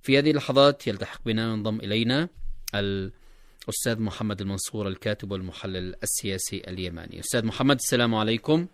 في هذه اللحظات يلتحق بنا وينضم إلينا الأستاذ محمد المنصور، الكاتب والمحلل السياسي اليماني. أستاذ محمد، السلام عليكم.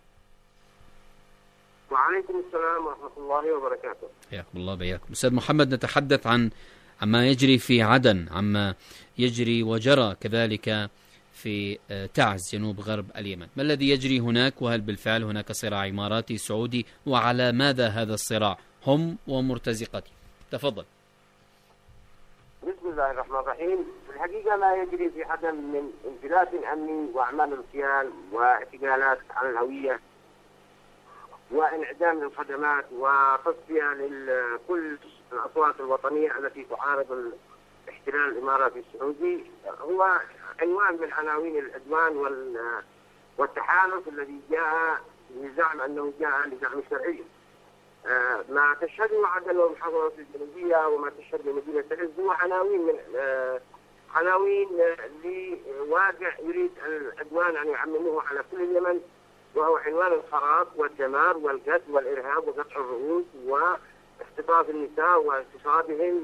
وعليكم السلام ورحمة الله وبركاته. حياكم الله بياكم. أستاذ محمد، نتحدث عما يجري في عدن، عما يجري وجرى كذلك في تعز جنوب غرب اليمن. ما الذي يجري هناك، وهل بالفعل هناك صراع إماراتي سعودي، وعلى ماذا هذا الصراع هم ومرتزقته؟ تفضل. بسم الله الرحمن الرحيم. في الحقيقة ما يجري في عدن من انفلات أمني وأعمال اغتيال واعتقالات على الهوية وانعدام للخدمات وتصفية لكل الأصوات الوطنية التي تعارض الاحتلال الإماراتي السعودي هو عنوان من عناوين العدوان والتحالف الذي جاء بزعم أنه جاء لدعم الشرعية. ما تشهده عدن والمحافظات الجنوبية وما تشهده مدينة تعز هو عناوين لواقع يريد العدوان أن يعمموه على كل اليمن، وهو عنوان الخراب والدمار والقتل والإرهاب وقطع الرؤوس واختطاف النساء واغتصابهن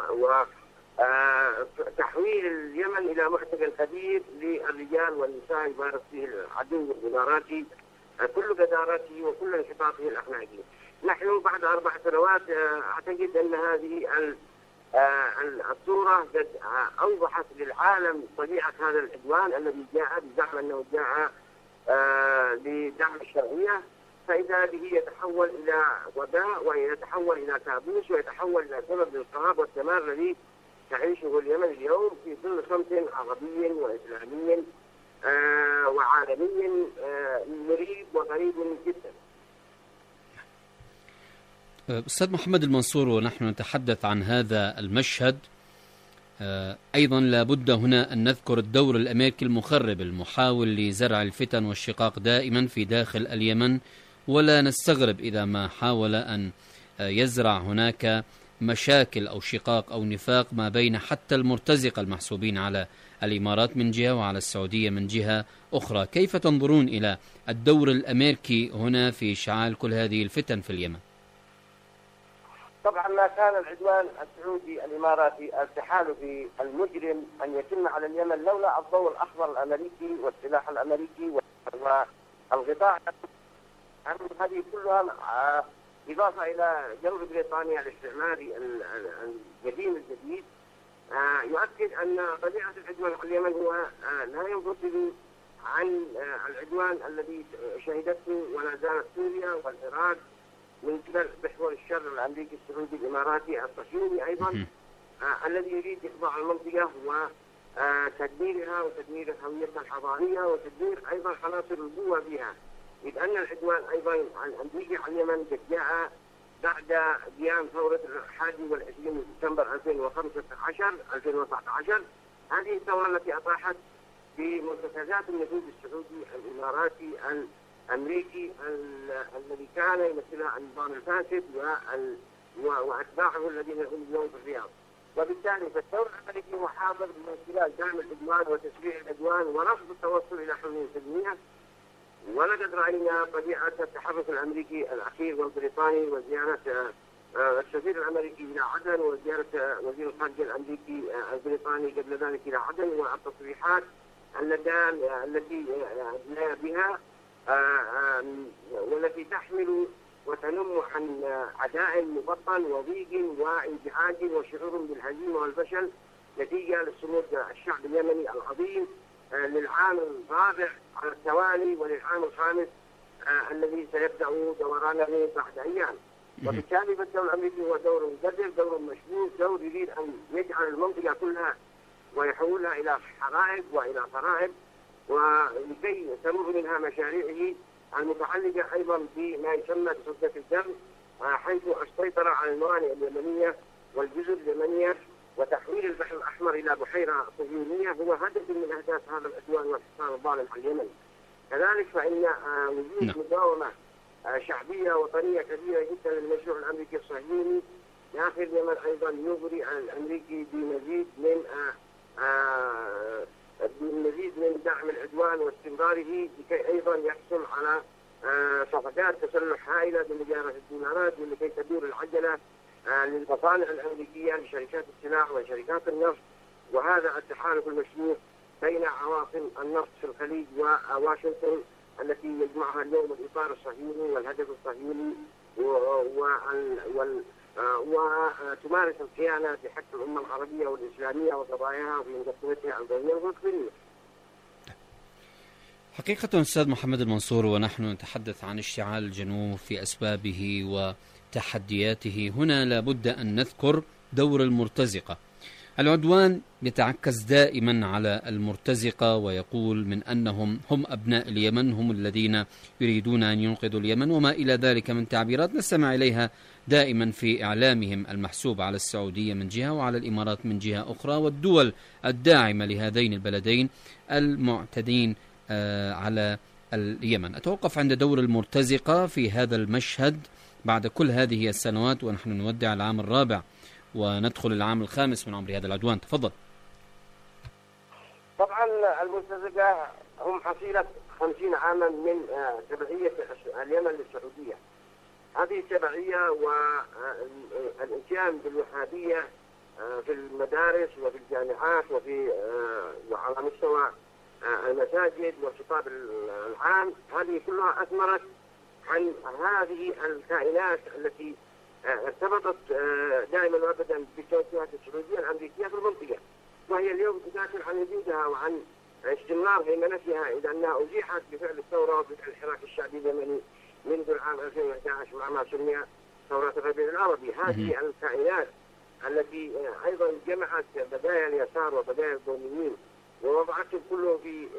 وتحويل اليمن إلى محتقل كبير للرجال والنساء يمارس فيه العدو الإماراتي كل قداراته وكل انحطاطه الأخلاقي. نحن بعد 4 سنوات أعتقد أن هذه الصورة قد أوضحت للعالم طبيعة هذا العدوان الذي جاء بزعم أنه جاء لدعم الشرعية، فإذا به يتحول إلى وباء ويتحول إلى كابوس ويتحول إلى سبب للخراب والدمار الذي تعيشه اليمن اليوم في ظل صمت عربي وإسلامي وعالمي مريب وغريب جدا. أستاذ محمد المنصور، ونحن نتحدث عن هذا المشهد أيضا لابد هنا أن نذكر الدور الأمريكي المخرب المحاول لزرع الفتن والشقاق دائما في داخل اليمن، ولا نستغرب إذا ما حاول أن يزرع هناك مشاكل أو شقاق أو نفاق ما بين حتى المرتزقة المحسوبين على الإمارات من جهة وعلى السعودية من جهة أخرى. كيف تنظرون إلى الدور الأمريكي هنا في إشعال كل هذه الفتن في اليمن؟ طبعا ما كان العدوان السعودي الإماراتي التحالف المجرم أن يتم على اليمن لولا الضوء الأخضر الأمريكي والسلاح الأمريكي والغطاء، هذه كلها إضافة إلى جور بريطانيا الاستعماري القديم الجديد يؤكد أن طبيعة العدوان على اليمن هو لا ينفصل عن العدوان الذي شهدته ولا زالت سوريا والعراق من قبل محور الشر الامريكي السعودي الاماراتي الصهيوني ايضا الذي يريد اخضاع المنطقه وتدميرها وتدمير هويتها الحضاريه وتدمير ايضا عناصر القوه بها، اذ ان العدوان ايضا الامريكي على اليمن قد جاء بعد قيام ثوره 21 من ديسمبر 2019. هذه الثوره التي اطاحت بمرتكزات النفوذ السعودي الاماراتي الامريكي الذي كان يمثلها النظام الفاسد واتباعه الذين هم اليوم في الرياض. وبالتالي فالدور الامريكي هو حاضر من خلال دعم العدوان وتشريع العدوان ورفض التوصل الى حلول سلميه. ولقد راينا طبيعه التحرك الامريكي الاخير والبريطاني وزياره السفير الامريكي الى عدن وزياره وزير الخارجيه الامريكي البريطاني قبل ذلك الى عدن، والتصريحات التي بها والتي تحمل وتنم عن عداء مبطن وضيق وانزعاج وشعور بالهزيمه والفشل نتيجه لصمود الشعب اليمني العظيم للعام الرابع على التوالي وللعام الخامس الذي سيبدا دورانه بعد ايام. وبالتالي فالدور الامريكي هو دور مقدر، دور مشبوه، دور يريد ان يجعل المنطقه كلها ويحولها الى حرائق والى خرائب، ولكي تمر منها مشاريعه المتعلقه ايضا بما يسمى بسده الدم، حيث السيطره على الموانئ اليمنيه والجزر اليمنيه وتحويل البحر الاحمر الى بحيره صهيونيه هو هدف من اهداف هذا العدوان والحصار الظالم على اليمن. كذلك فان وجود مقاومه شعبيه وطنيه كبيره جدا للمشروع الامريكي الصهيوني داخل اليمن ايضا يغري على الامريكي بمزيد من دعم العدوان واستمراره لكي ايضا يحصل على صفقات تسلح هائله بمليارات الدولارات ولكي تدور العجله للمصانع الأمريكية لشركات السلاح وشركات النفط. وهذا التحالف المشروع بين عواصم النفط في الخليج وواشنطن التي يجمعها اليوم الإطار الصهيوني والهدف الصهيوني، وتمارس الخيانة في حق الأمة العربية والإسلامية وقضاياها في مقدمتها البينية والإقليمية. حقيقة أستاذ محمد المنصور، ونحن نتحدث عن اشتعال الجنوب في أسبابه وتحدياته، هنا لابد أن نذكر دور المرتزقة. العدوان يتعكز دائما على المرتزقة ويقول من أنهم هم أبناء اليمن، هم الذين يريدون أن ينقذوا اليمن وما إلى ذلك من تعبيرات نستمع إليها دائما في إعلامهم المحسوب على السعودية من جهة وعلى الإمارات من جهة أخرى، والدول الداعمة لهذين البلدين المعتدين على اليمن. أتوقف عند دور المرتزقة في هذا المشهد بعد كل هذه السنوات ونحن نودع العام الرابع وندخل العام الخامس من عمر هذا العدوان. تفضل. طبعا المرتزقة هم حصيلة 50 عاما من تبعية اليمن للسعودية. هذه التبعية والاتيان بالوهابية في المدارس وفي الجامعات وعلى مستوى المساجد والخطاب العام، هذه كلها أثمرت عن هذه الكائنات التي ارتبطت دائما وابدا بالتوجهات السعوديه الامريكيه في المنطقه، وهي اليوم تدافع عن وجودها وعن استمرار هيمنتها اذا انها ازيحت بفعل الثوره وبفعل الحراك الشعبي اليمني منذ العام 2011 مع ما سمي ثوره الربيع العربي. هذه الكائنات التي ايضا جمعت بدايا اليسار وبدايا القوميين ووضعتهم كلهم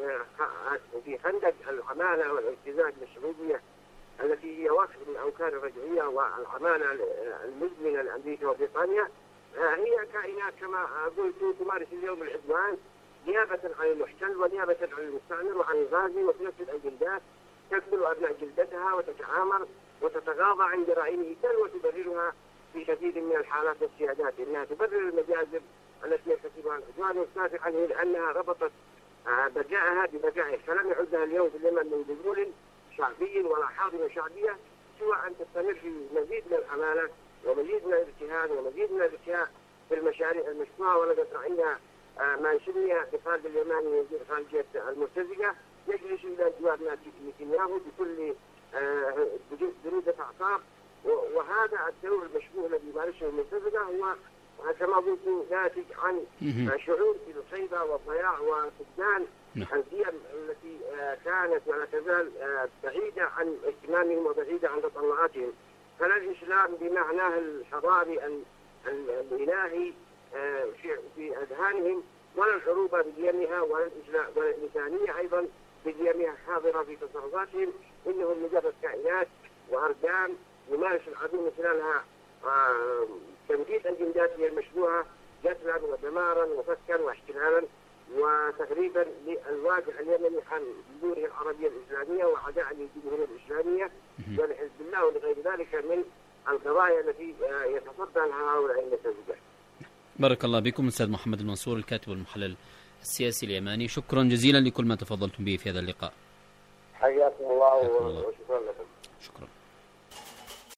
في خندق العماله والابتزاز للسعوديه التي هي وصف من أوكار الرجعية والعمالة المزمنة لأمريكا وبريطانيا. هي كائنات كما قلت تمارس اليوم العدوان نيابة عن المحتل ونيابة عن المستعمر وعن الغازي، وتنفذ الجلدات، تقتل أبناء جلدتها وتتعامر وتتغاضى عن جرائم كل وتبررها في كثير من الحالات والسيادات، إنها تبرر المجازر التي يرتكبها العدوان والدافع عنه لأنها ربطت بقائها ببقائه، فلم يعدها اليوم في اليمن من جذور شعبي ولا حاضنة شعبية سوى أن تستمر في مزيد من العمالة ومزيد من الاجتهاد ومزيد من الاتياء في المشاريع المشروعة. ولقد رأينا ما يسمي بخالد اليماني وزير خارجية المرتزقة يجلس إلى جوار نتنياهو بكل برودة أعصاب، وهذا الدور المشبوه الذي يمارسه المرتزقة هو كما قلت ناتج عن شعور بالخيبة والضياع وفقدان القيم التي كانت ولا تزال بعيدة عن اهتمامهم وبعيدة عن تطلعاتهم. فلا الإسلام بمعناه الحضاري الإلهي في أذهانهم، ولا الحروب بديمها، ولا الإنسانية أيضا بديمها حاضرة في تصرفاتهم. إنهم مجرد كائنات وأرقام يمارس العدو من خلالها تمديد أجنداته المشروعة قتلا ودمارا وفكا واحتلالا وتغريبا للواقع اليمني عن جذوره العربية الإسلامية وعداء للجمهورية الإسلامية ولحزب الله ولغير ذلك من القضايا التي يتصدى لها هؤلاء المرتزقة. بارك الله بكم أستاذ محمد المنصور الكاتب والمحلل السياسي اليماني، شكرا جزيلا لكل ما تفضلتم به في هذا اللقاء. حياكم الله وشكرا لكم. شكرا.